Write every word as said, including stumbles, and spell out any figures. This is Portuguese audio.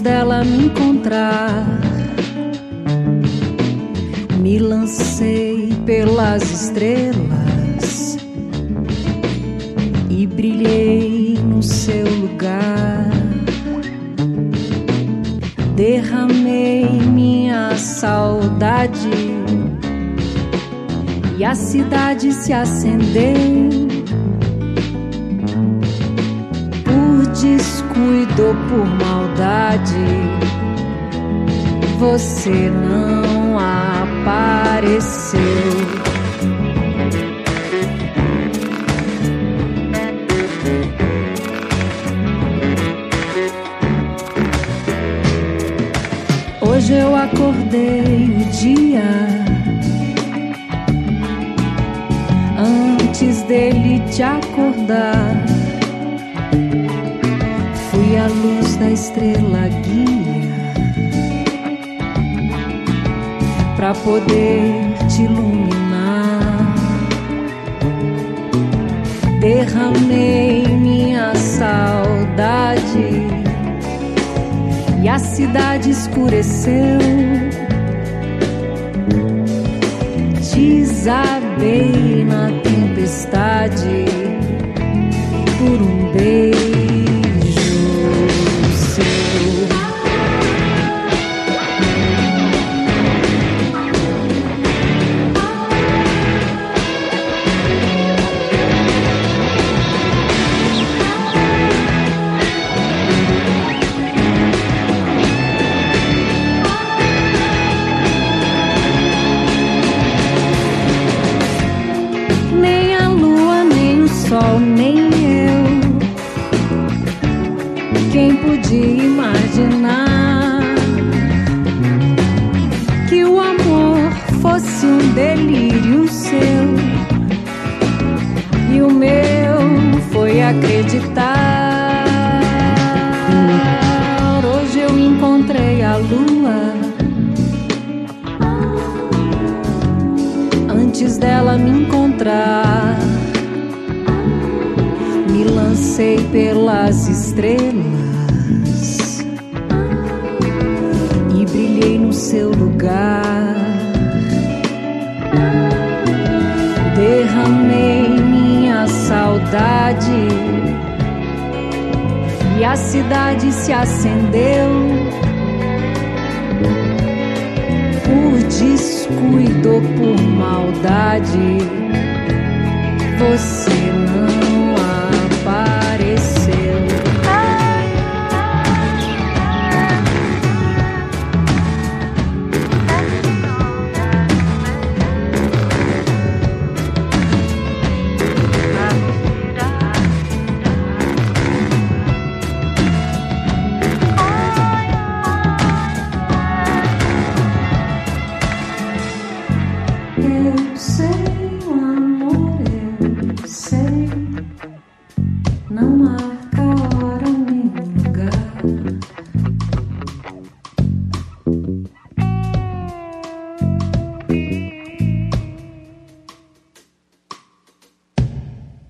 dela me encontrar, me lancei pelas estrelas e brilhei no seu lugar. Derramei minha saudade e a cidade se acendeu. Por descuido ou por maldade, você não apareceu. Hoje eu acordei o dia antes dele te acordar. Fui a luz da estrela guia pra poder te iluminar. Derramei minha saudade e a cidade escureceu. Desabei na tempestade por um beijo seu. Sol, nem eu. Quem podia imaginar que o amor fosse um delírio seu? E o meu foi acreditar. Hoje eu encontrei a lua antes dela me encontrar. Me lancei pelas estrelas e brilhei no seu lugar. Derramei minha saudade e a cidade se acendeu. Por descuido ou por maldade, você